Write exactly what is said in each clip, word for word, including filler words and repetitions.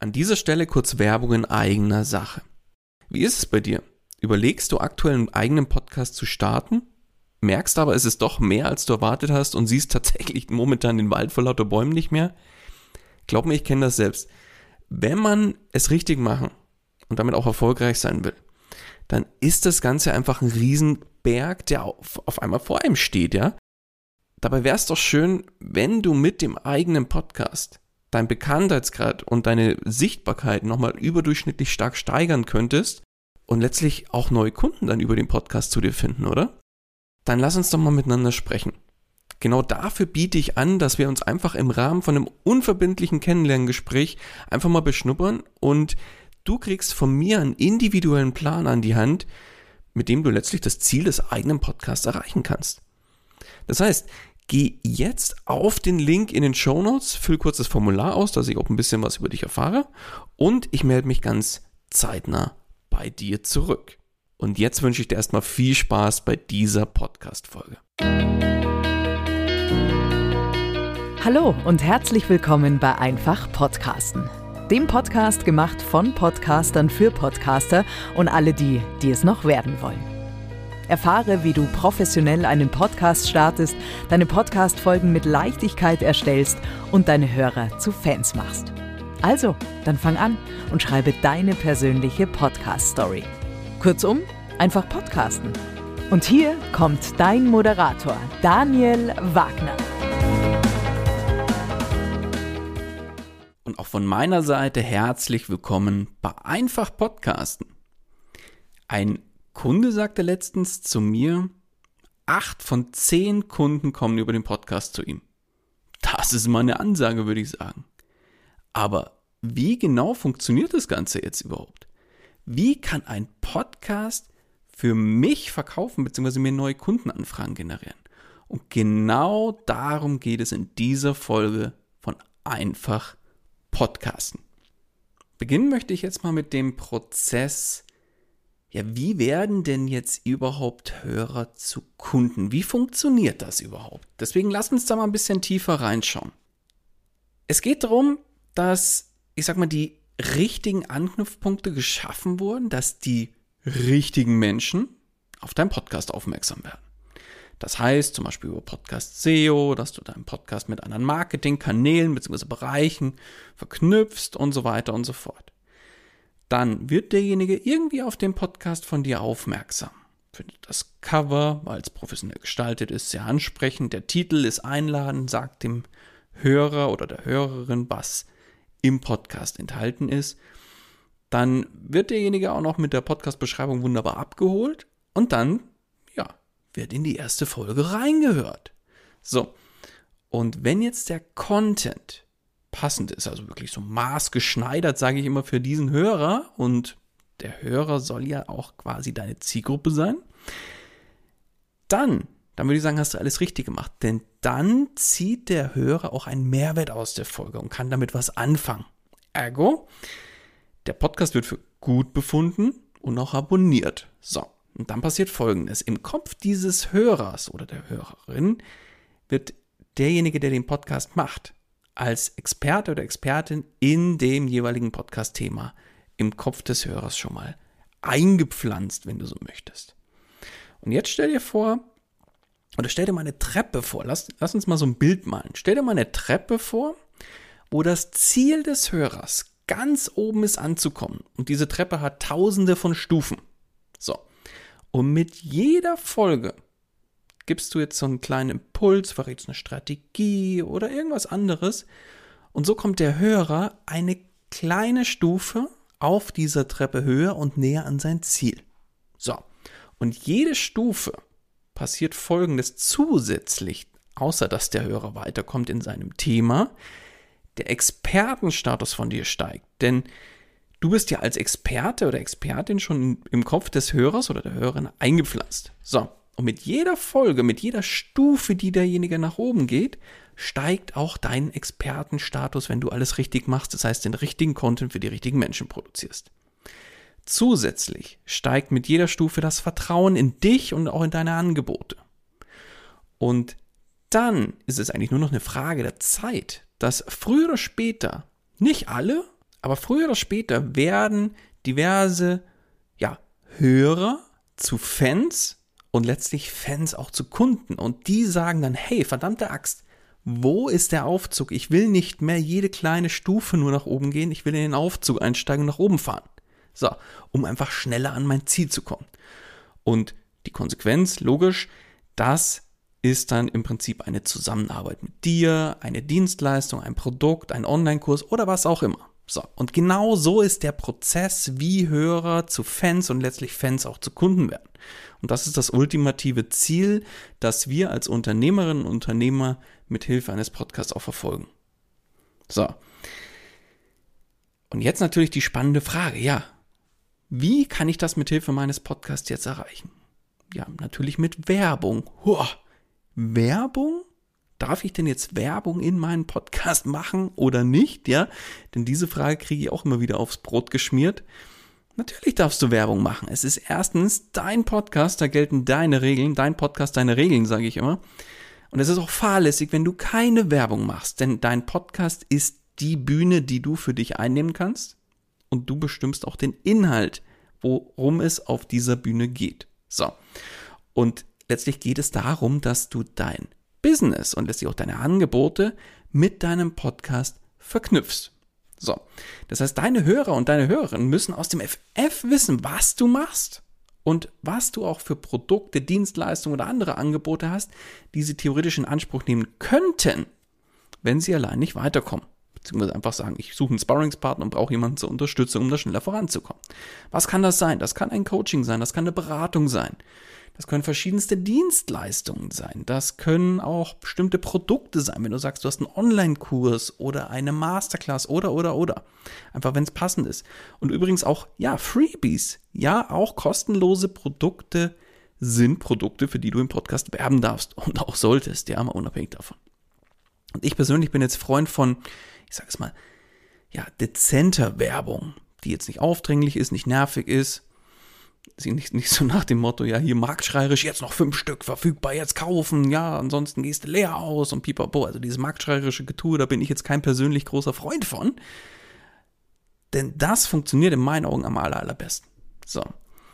An dieser Stelle kurz Werbung in eigener Sache. Wie ist es bei dir? Überlegst du aktuell einen eigenen Podcast zu starten? Merkst aber, es ist doch mehr, als du erwartet hast und siehst tatsächlich momentan den Wald vor lauter Bäumen nicht mehr? Glaub mir, ich kenne das selbst. Wenn man es richtig machen und damit auch erfolgreich sein will, dann ist das Ganze einfach ein Riesenberg, der auf, auf einmal vor einem steht, ja? Dabei wäre es doch schön, wenn du mit dem eigenen Podcast dein Bekanntheitsgrad und deine Sichtbarkeit nochmal überdurchschnittlich stark steigern könntest und letztlich auch neue Kunden dann über den Podcast zu dir finden, oder? Dann lass uns doch mal miteinander sprechen. Genau dafür biete ich an, dass wir uns einfach im Rahmen von einem unverbindlichen Kennenlerngespräch einfach mal beschnuppern und du kriegst von mir einen individuellen Plan an die Hand, mit dem du letztlich das Ziel des eigenen Podcasts erreichen kannst. Das heißt, geh jetzt auf den Link in den Shownotes, füll kurz das Formular aus, dass ich auch ein bisschen was über dich erfahre und ich melde mich ganz zeitnah bei dir zurück. Und jetzt wünsche ich dir erstmal viel Spaß bei dieser Podcast-Folge. Hallo und herzlich willkommen bei Einfach Podcasten. Dem Podcast gemacht von Podcastern für Podcaster und alle die, die es noch werden wollen. Erfahre, wie du professionell einen Podcast startest, deine Podcast-Folgen mit Leichtigkeit erstellst und deine Hörer zu Fans machst. Also, dann fang an und schreibe deine persönliche Podcast-Story. Kurzum, einfach podcasten. Und hier kommt dein Moderator, Daniel Wagner. Und auch von meiner Seite herzlich willkommen bei Einfach Podcasten. Ein Kunde sagte letztens zu mir, acht von zehn Kunden kommen über den Podcast zu ihm. Das ist mal eine Ansage, würde ich sagen. Aber wie genau funktioniert das Ganze jetzt überhaupt? Wie kann ein Podcast für mich verkaufen bzw. mir neue Kundenanfragen generieren? Und genau darum geht es in dieser Folge von Einfach Podcasten. Beginnen möchte ich jetzt mal mit dem Prozess. Ja, wie werden denn jetzt überhaupt Hörer zu Kunden? Wie funktioniert das überhaupt? Deswegen lasst uns da mal ein bisschen tiefer reinschauen. Es geht darum, dass, ich sag mal, die richtigen Anknüpfpunkte geschaffen wurden, dass die richtigen Menschen auf deinen Podcast aufmerksam werden. Das heißt zum Beispiel über Podcast S E O, dass du deinen Podcast mit anderen Marketingkanälen bzw. Bereichen verknüpfst und so weiter und so fort. Dann wird derjenige irgendwie auf den Podcast von dir aufmerksam. Findet das Cover, weil es professionell gestaltet ist, sehr ansprechend. Der Titel ist einladend, sagt dem Hörer oder der Hörerin, was im Podcast enthalten ist. Dann wird derjenige auch noch mit der Podcast-Beschreibung wunderbar abgeholt und dann, ja, wird in die erste Folge reingehört. So, und wenn jetzt der Content passend ist, also wirklich so maßgeschneidert, sage ich immer, für diesen Hörer, und der Hörer soll ja auch quasi deine Zielgruppe sein, dann, dann würde ich sagen, hast du alles richtig gemacht, denn dann zieht der Hörer auch einen Mehrwert aus der Folge und kann damit was anfangen. Ergo, der Podcast wird für gut befunden und auch abonniert. So, und dann passiert Folgendes. Im Kopf dieses Hörers oder der Hörerin wird derjenige, der den Podcast macht, als Experte oder Expertin in dem jeweiligen Podcast-Thema im Kopf des Hörers schon mal eingepflanzt, wenn du so möchtest. Und jetzt stell dir vor, oder stell dir mal eine Treppe vor, lass, lass uns mal so ein Bild malen. Stell dir mal eine Treppe vor, wo das Ziel des Hörers ganz oben ist anzukommen. Und diese Treppe hat tausende von Stufen. So, und mit jeder Folge gibst du jetzt so einen kleinen Impuls, verrätst eine Strategie oder irgendwas anderes. Und so kommt der Hörer eine kleine Stufe auf dieser Treppe höher und näher an sein Ziel. So, und jede Stufe passiert Folgendes zusätzlich, außer dass der Hörer weiterkommt in seinem Thema, der Expertenstatus von dir steigt. Denn du bist ja als Experte oder Expertin schon im Kopf des Hörers oder der Hörerin eingepflanzt. So. Und mit jeder Folge, mit jeder Stufe, die derjenige nach oben geht, steigt auch dein Expertenstatus, wenn du alles richtig machst, das heißt den richtigen Content für die richtigen Menschen produzierst. Zusätzlich steigt mit jeder Stufe das Vertrauen in dich und auch in deine Angebote. Und dann ist es eigentlich nur noch eine Frage der Zeit, dass früher oder später, nicht alle, Aber früher oder später werden diverse ja, Hörer zu Fans und letztlich Fans auch zu Kunden. Und die sagen dann, hey, verdammte Axt, wo ist der Aufzug? Ich will nicht mehr jede kleine Stufe nur nach oben gehen, ich will in den Aufzug einsteigen und nach oben fahren. So, um einfach schneller an mein Ziel zu kommen. Und die Konsequenz, logisch, das ist dann im Prinzip eine Zusammenarbeit mit dir, eine Dienstleistung, ein Produkt, ein Online-Kurs oder was auch immer. So, und genau so ist der Prozess, wie Hörer zu Fans und letztlich Fans auch zu Kunden werden. Und das ist das ultimative Ziel, das wir als Unternehmerinnen und Unternehmer mit Hilfe eines Podcasts auch verfolgen. So. Und jetzt natürlich die spannende Frage, ja, wie kann ich das mit Hilfe meines Podcasts jetzt erreichen? Ja, natürlich mit Werbung. Huh. Werbung? Darf ich denn jetzt Werbung in meinen Podcast machen oder nicht? Ja, denn diese Frage kriege ich auch immer wieder aufs Brot geschmiert. Natürlich darfst du Werbung machen. Es ist erstens dein Podcast, da gelten deine Regeln, dein Podcast, deine Regeln, sage ich immer. Und es ist auch fahrlässig, wenn du keine Werbung machst, denn dein Podcast ist die Bühne, die du für dich einnehmen kannst und du bestimmst auch den Inhalt, worum es auf dieser Bühne geht. So, und letztlich geht es darum, dass du dein Business und letztlich auch deine Angebote mit deinem Podcast verknüpfst. So, das heißt, deine Hörer und deine Hörerinnen müssen aus dem F F wissen, was du machst und was du auch für Produkte, Dienstleistungen oder andere Angebote hast, die sie theoretisch in Anspruch nehmen könnten, wenn sie allein nicht weiterkommen. Beziehungsweise einfach sagen, ich suche einen Sparringspartner und brauche jemanden zur Unterstützung, um da schneller voranzukommen. Was kann das sein? Das kann ein Coaching sein, das kann eine Beratung sein. Das können verschiedenste Dienstleistungen sein. Das können auch bestimmte Produkte sein, wenn du sagst, du hast einen Online-Kurs oder eine Masterclass oder, oder, oder. Einfach, wenn es passend ist. Und übrigens auch, ja, Freebies. Ja, auch kostenlose Produkte sind Produkte, für die du im Podcast werben darfst und auch solltest, ja, mal unabhängig davon. Und ich persönlich bin jetzt Freund von, ich sage es mal, ja, dezenter Werbung, die jetzt nicht aufdringlich ist, nicht nervig ist. Nicht, nicht so nach dem Motto, ja, hier marktschreierisch, jetzt noch fünf Stück verfügbar, jetzt kaufen, ja, ansonsten gehst du leer aus und pipapo. Also dieses marktschreierische Getue, da bin ich jetzt kein persönlich großer Freund von. Denn das funktioniert in meinen Augen am aller, allerbesten. So.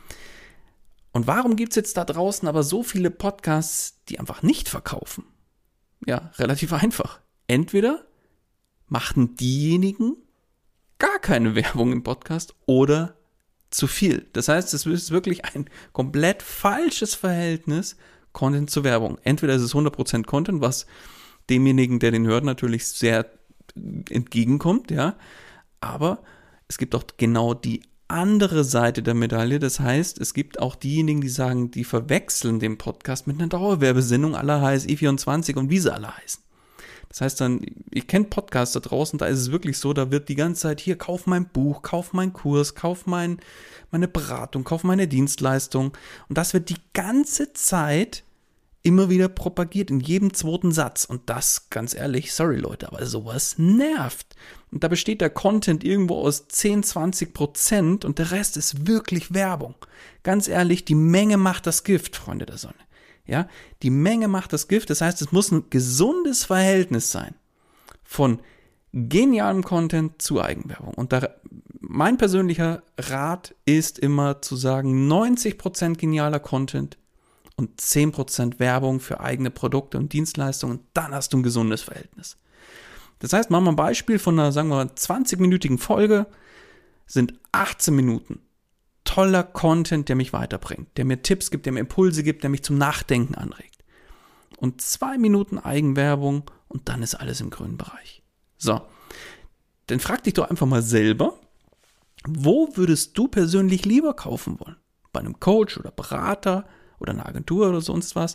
Und warum gibt es jetzt da draußen aber so viele Podcasts, die einfach nicht verkaufen? Ja, relativ einfach. Entweder machen diejenigen gar keine Werbung im Podcast oder zu viel. Das heißt, es ist wirklich ein komplett falsches Verhältnis Content zur Werbung. Entweder ist es hundert Prozent Content, was demjenigen, der den hört, natürlich sehr entgegenkommt, ja, aber es gibt auch genau die andere Seite der Medaille. Das heißt, es gibt auch diejenigen, die sagen, die verwechseln den Podcast mit einer Dauerwerbesendung aller H S I vierundzwanzig und wie sie alle heißen. Das heißt dann, ihr kennt Podcasts da draußen, da ist es wirklich so, da wird die ganze Zeit hier, kauf mein Buch, kauf meinen Kurs, kauf mein, meine Beratung, kauf meine Dienstleistung. Und das wird die ganze Zeit immer wieder propagiert, in jedem zweiten Satz. Und das, ganz ehrlich, sorry Leute, aber sowas nervt. Und da besteht der Content irgendwo aus zehn, zwanzig Prozent und der Rest ist wirklich Werbung. Ganz ehrlich, die Menge macht das Gift, Freunde der Sonne. Ja, die Menge macht das Gift, das heißt, es muss ein gesundes Verhältnis sein von genialem Content zu Eigenwerbung. Und da, mein persönlicher Rat ist immer zu sagen, neunzig Prozent genialer Content und zehn Prozent Werbung für eigene Produkte und Dienstleistungen, dann hast du ein gesundes Verhältnis. Das heißt, machen wir ein Beispiel von einer, sagen wir mal, zwanzig-minütigen Folge, sind achtzehn Minuten. Toller Content, der mich weiterbringt, der mir Tipps gibt, der mir Impulse gibt, der mich zum Nachdenken anregt. Und zwei Minuten Eigenwerbung und dann ist alles im grünen Bereich. So, dann frag dich doch einfach mal selber, wo würdest du persönlich lieber kaufen wollen? Bei einem Coach oder Berater oder einer Agentur oder sonst was,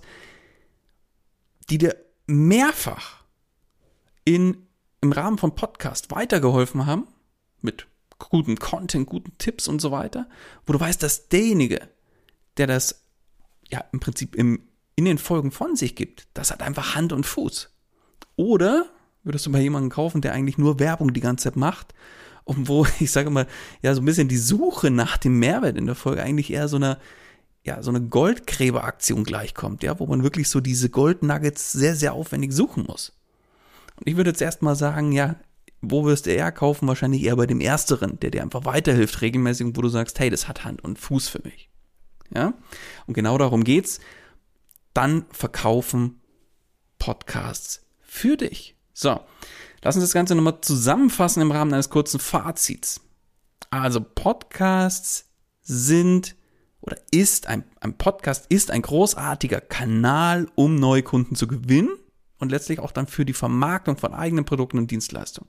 die dir mehrfach in, im Rahmen von Podcast weitergeholfen haben, mit guten Content, guten Tipps und so weiter, wo du weißt, dass derjenige, der das ja im Prinzip im, in den Folgen von sich gibt, das hat einfach Hand und Fuß. Oder würdest du bei jemandem kaufen, der eigentlich nur Werbung die ganze Zeit macht und wo, ich sage mal, ja so ein bisschen die Suche nach dem Mehrwert in der Folge eigentlich eher so eine, ja, so eine Goldgräberaktion gleichkommt, ja, wo man wirklich so diese Goldnuggets sehr, sehr aufwendig suchen muss. Und ich würde jetzt erstmal sagen, ja, wo wirst du eher kaufen? Wahrscheinlich eher bei dem Ersteren, der dir einfach weiterhilft regelmäßig und wo du sagst, hey, das hat Hand und Fuß für mich. Ja? Und genau darum geht's. Dann verkaufen Podcasts für dich. So, lass uns das Ganze nochmal zusammenfassen im Rahmen eines kurzen Fazits. Also Podcasts sind oder ist ein, ein Podcast ist ein großartiger Kanal, um neue Kunden zu gewinnen und letztlich auch dann für die Vermarktung von eigenen Produkten und Dienstleistungen.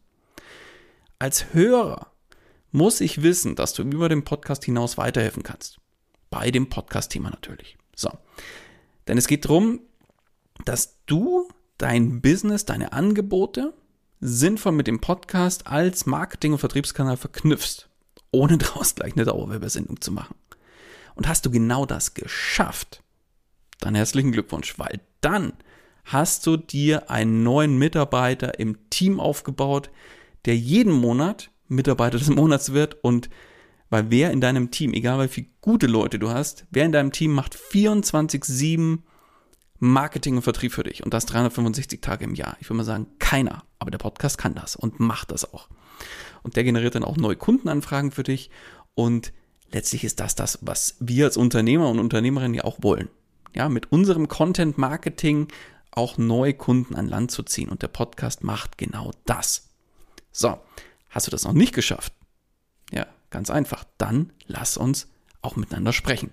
Als Hörer muss ich wissen, dass du über den Podcast hinaus weiterhelfen kannst. Bei dem Podcast-Thema natürlich. So. Denn es geht darum, dass du dein Business, deine Angebote sinnvoll mit dem Podcast als Marketing- und Vertriebskanal verknüpfst, ohne daraus gleich eine Dauerwerbesendung zu machen. Und hast du genau das geschafft, dann herzlichen Glückwunsch, weil dann hast du dir einen neuen Mitarbeiter im Team aufgebaut, der jeden Monat Mitarbeiter des Monats wird und weil wer in deinem Team, egal wie viele gute Leute du hast, wer in deinem Team macht vierundzwanzig sieben Marketing und Vertrieb für dich und das dreihundertfünfundsechzig Tage im Jahr. Ich würde mal sagen, keiner, aber der Podcast kann das und macht das auch. Und der generiert dann auch neue Kundenanfragen für dich und letztlich ist das das, was wir als Unternehmer und Unternehmerinnen ja auch wollen. Ja, mit unserem Content Marketing auch neue Kunden an Land zu ziehen und der Podcast macht genau das. So, hast du das noch nicht geschafft? Ja, ganz einfach. Dann lass uns auch miteinander sprechen.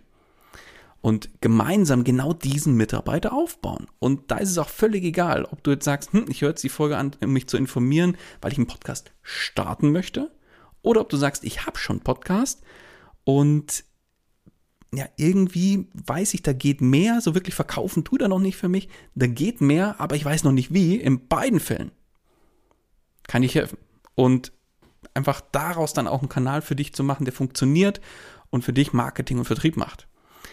Und gemeinsam genau diesen Mitarbeiter aufbauen. Und da ist es auch völlig egal, ob du jetzt sagst, hm, ich höre jetzt die Folge an, um mich zu informieren, weil ich einen Podcast starten möchte. Oder ob du sagst, ich habe schon einen Podcast und ja, irgendwie weiß ich, da geht mehr. So wirklich verkaufen tut er noch nicht für mich. Da geht mehr, aber ich weiß noch nicht wie. In beiden Fällen kann ich helfen. Und einfach daraus dann auch einen Kanal für dich zu machen, der funktioniert und für dich Marketing und Vertrieb macht.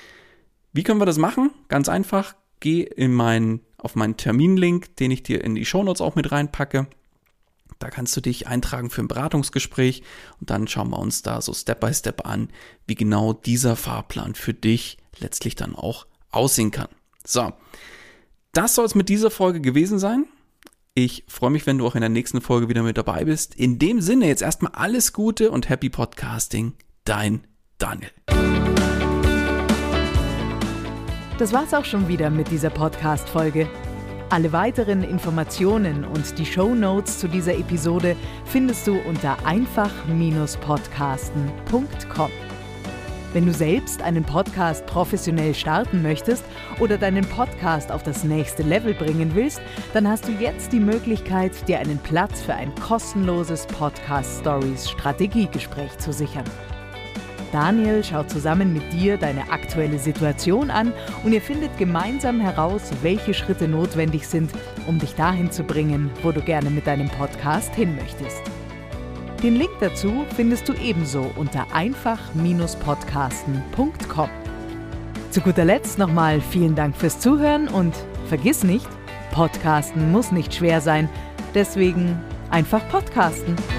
Wie können wir das machen? Ganz einfach, geh in meinen, auf meinen Terminlink, den ich dir in die Shownotes auch mit reinpacke. Da kannst du dich eintragen für ein Beratungsgespräch und dann schauen wir uns da so Step by Step an, wie genau dieser Fahrplan für dich letztlich dann auch aussehen kann. So, das soll es mit dieser Folge gewesen sein. Ich freue mich, wenn du auch in der nächsten Folge wieder mit dabei bist. In dem Sinne jetzt erstmal alles Gute und Happy Podcasting, dein Daniel. Das war's auch schon wieder mit dieser Podcast-Folge. Alle weiteren Informationen und die Shownotes zu dieser Episode findest du unter einfach Bindestrich podcasten Punkt com. Wenn du selbst einen Podcast professionell starten möchtest oder deinen Podcast auf das nächste Level bringen willst, dann hast du jetzt die Möglichkeit, dir einen Platz für ein kostenloses Podcast-Stories-Strategiegespräch zu sichern. Daniel schaut zusammen mit dir deine aktuelle Situation an und ihr findet gemeinsam heraus, welche Schritte notwendig sind, um dich dahin zu bringen, wo du gerne mit deinem Podcast hin möchtest. Den Link dazu findest du ebenso unter einfach Bindestrich podcasten Punkt com. Zu guter Letzt nochmal vielen Dank fürs Zuhören und vergiss nicht, Podcasten muss nicht schwer sein, deswegen einfach podcasten.